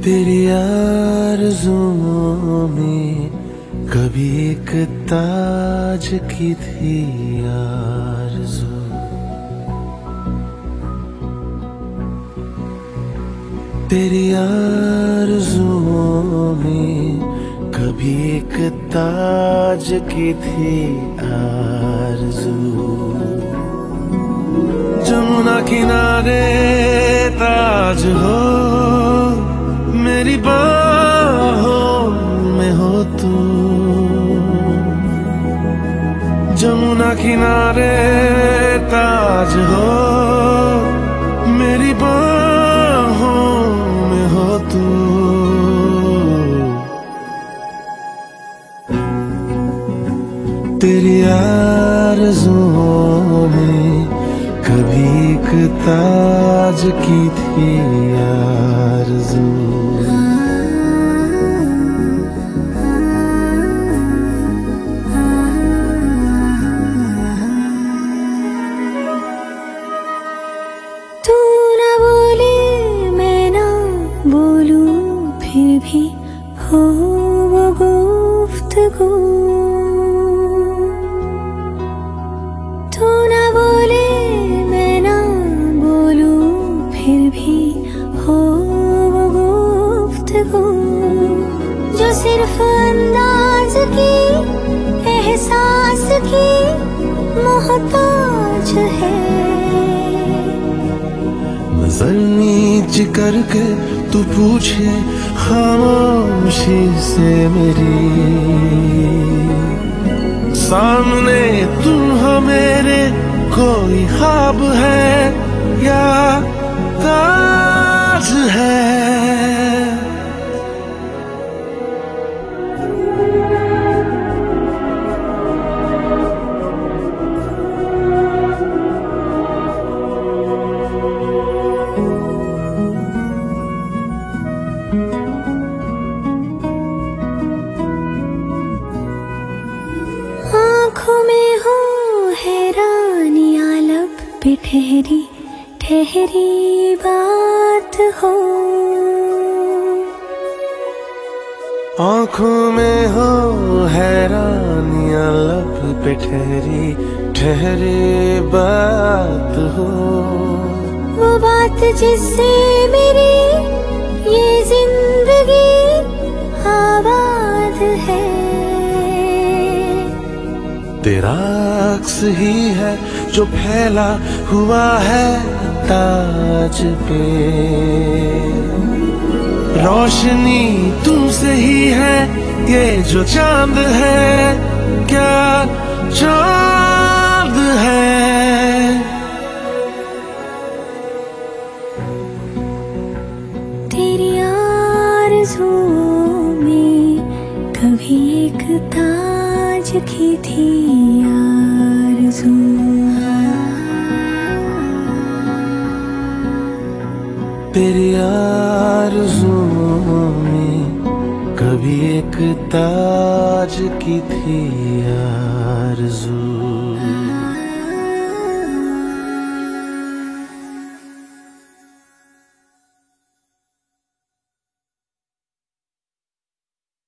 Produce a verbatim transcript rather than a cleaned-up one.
तेरी आरज़ुओं में कभी एक ताज की थी आरज़ू। तेरी आरज़ुओं में कभी एक ताज की थी आरज़ू। जमुना किनारे ताज हो, मेरी बाहों में हो तू। जमुना किनारे ताज हो, मेरी बाहों में हो तू। तेरी आरज़ुओं में कभी एक ताज की थी आरज़ू। तू ना बोले मैं ना बोलूं फिर भी हो वो गुफ्तगू। तू ना बोले मैं ना बोलूं फिर भी हो वो गुफ्तगू। जो सिर्फ अंदाज की एहसास की मोहताज है। नजर नीच करके तू पूछे खामोशी से मेरी, सामने तुम हो मेरे, कोई ख्वाब है या ताज है। आँखों में हो हैरानियाँ, लब पे ठहरी ठहरी बात हो। आँखों में हो हैरानियाँ, लब पे ठहरी ठहरी बात हो। वो बात जिससे मेरी ये जिंदगी आबाद है। तेरा अक्स ही है जो फैला हुआ है ताज पे। रोशनी तुमसे ही है, ये जो चांद है क्या चांद है। तेरी आरज़ुओं में कभी एक ताज की थी आरज़ू। तेरी आरज़ुओं में कभी एक ताज की थी आरज़ू।